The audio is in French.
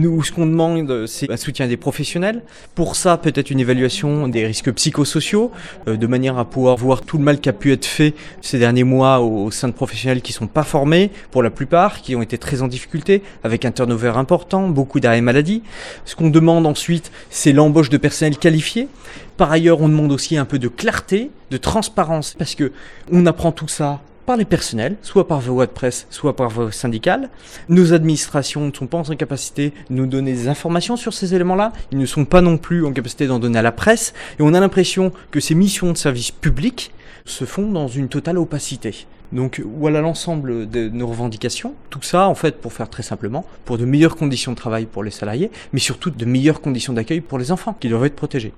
Nous, ce qu'on demande, c'est un soutien des professionnels. Pour ça, peut-être une évaluation des risques psychosociaux, de manière à pouvoir voir tout le mal qui a pu être fait ces derniers mois au sein de professionnels qui ne sont pas formés, pour la plupart, qui ont été très en difficulté, avec un turnover important, beaucoup d'arrêts maladie. Ce qu'on demande ensuite, c'est l'embauche de personnel qualifié. Par ailleurs, on demande aussi un peu de clarté, de transparence, parce que on apprend tout ça par les personnels, soit par voie de presse, soit par voie syndicale. Nos administrations ne sont pas en capacité de nous donner des informations sur ces éléments-là. Ils ne sont pas non plus en capacité d'en donner à la presse. Et on a l'impression que ces missions de service public se font dans une totale opacité. Donc voilà l'ensemble de nos revendications. Tout ça, en fait, pour faire très simplement, pour de meilleures conditions de travail pour les salariés, mais surtout de meilleures conditions d'accueil pour les enfants qui doivent être protégés.